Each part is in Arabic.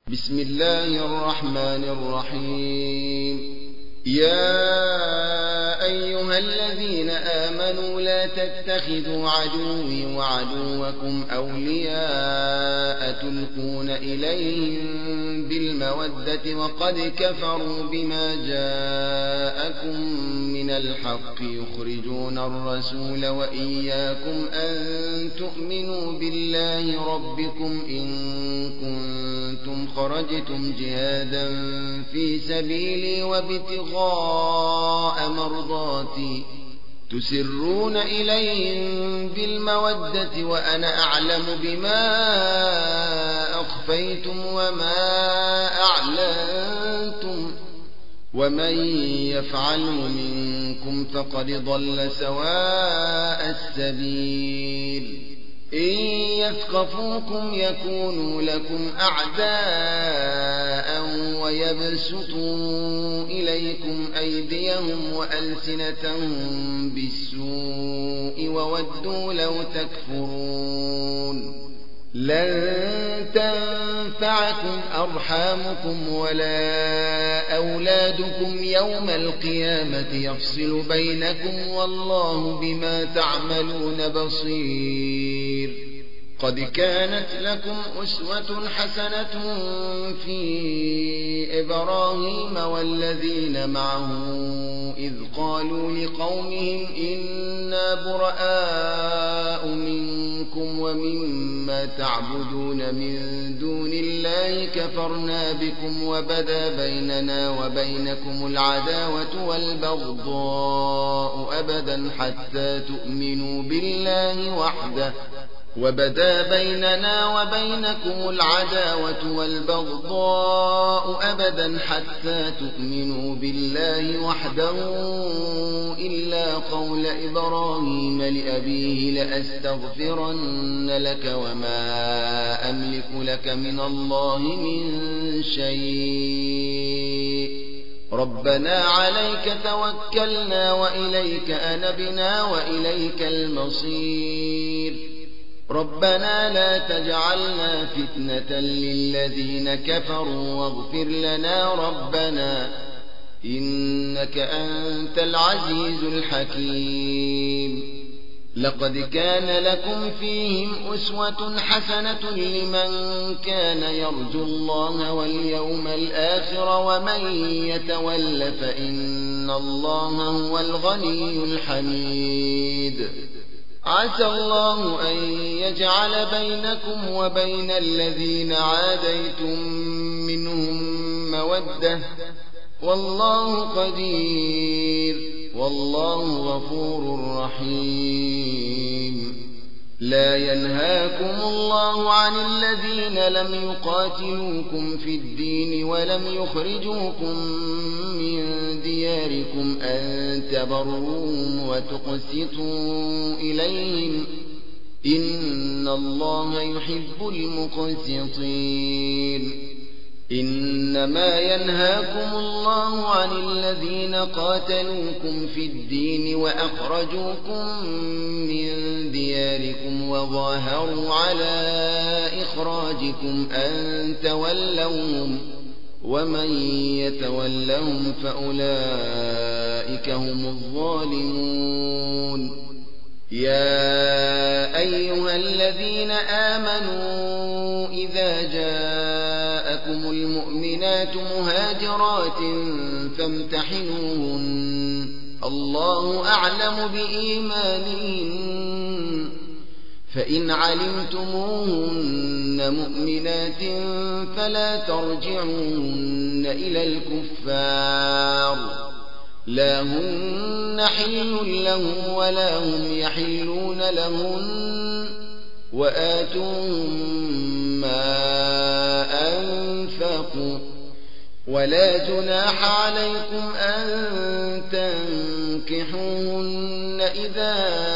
بسم الله الرحمن الرحيم. يا أيها الذين آمنوا لا تتخذوا عدوي وعدوكم أولياء تلقون إليهم بالمودة وقد كفروا بما جاءكم من الحق يخرجون الرسول وإياكم أن تؤمنوا بالله ربكم إن كنتم خرجتم جهادا في سبيلي وابتغاء مرضاتي تسرون إليهم بالمودة وأنا أعلم بما أخفيتم وما أعلنتم ومن يفعله منكم فقد ضل سواء السبيل. إن يثقفوكم يكونوا لكم أعداء ويبسطوا إليكم أيديهم وألسنتهم بالسوء وودوا لو تكفرون. لن تنفعكم أرحامكم ولا أولادكم يوم القيامة يفصل بينكم والله بما تعملون بصير. قد كانت لكم أسوة حسنة في إبراهيم والذين معه إذ قالوا لقومهم إنا براء منكم ومما تعبدون من دون الله كفرنا بكم وبدا بيننا وبينكم العداوة والبغضاء أبدا حتى تؤمنوا بالله وحده وبدا بيننا وبينكم العداوة والبغضاء أبدا حتى تؤمنوا بالله وحده إلا قول إبراهيم لأبيه لأستغفرن لك وما أملك لك من الله من شيء ربنا عليك توكلنا وإليك أنبنا وإليك المصير. ربنا لا تجعلنا فتنة للذين كفروا واغفر لنا ربنا إنك أنت العزيز الحكيم. لقد كان لكم فيهم أسوة حسنة لمن كان يرجو الله واليوم الآخر ومن يتول فإن الله هو الغني الحميد. عسى الله أن يجعل بينكم وبين الذين عاديتم منهم مودة والله قدير والله غفور رحيم. لا ينهاكم الله عن الذين لم يقاتلوكم في الدين ولم يخرجوكم من دياركم أن تبروهم وتقسطوا إليهم إن الله يحب المقسطين. إنما ينهاكم الله عن الذين قاتلوكم في الدين وأخرجوكم من دياركم وظاهروا على إخراجكم أن تولوهم ومن يتولهم فأولئك هم الظالمون. يا أيها الذين آمنوا إذا جاءكم المؤمنات مهاجرات فامتحنوهن الله أعلم بإيمانهن فإن علمتموهن مؤمنات فلا ترجعوهن إلى الكفار لا هن حل لهم ولا هم يحلون لهن وآتوهم ما أنفقوا ولا جناح عليكم أن تنكحوهن إذا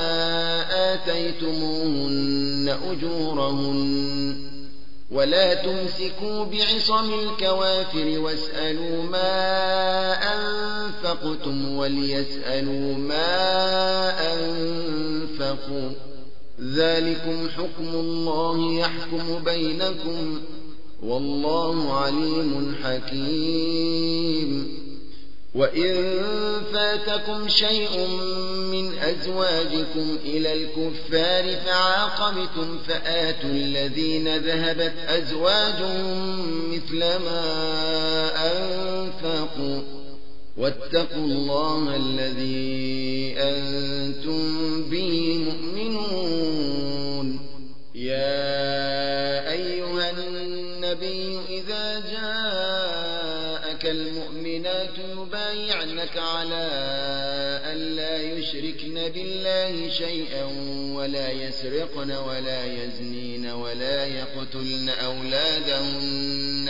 آتيتموهن أجورهن ولا تمسكوا بعصم الكوافر واسألوا ما أنفقتم وليسألوا ما أنفقوا ذلكم حكم الله يحكم بينكم والله عليم حكيم. وإن فاتكم شيء من أزواجكم إلى الكفار فعاقبتم فآتوا الذين ذهبت أزواجهم مثل ما أنفقوا واتقوا الله الذي أنتم به مؤمنون. يا أيها النبي إذا جاءك المؤمنات يبايعنك على أن لا يشركن بالله شيئا ولا يسرقن ولا يزنين ولا يقتلن أولادهن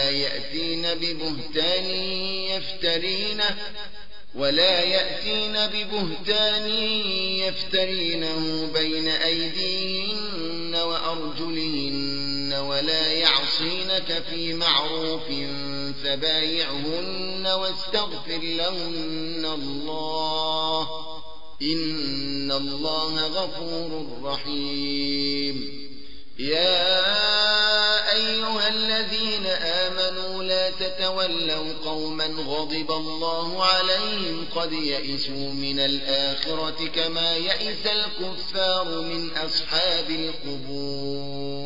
ولا يأتين ببهتان يفترينه بين أيديهن وأرجلهن ولا يعصينك في معروف فبايعهن واستغفر لهن الله إن الله غفور رحيم. يا أيها الذين آمنوا لا تتولوا قوما غضب الله عليهم قد يئسوا من الآخرة كما يئس الكفار من أصحاب القبور.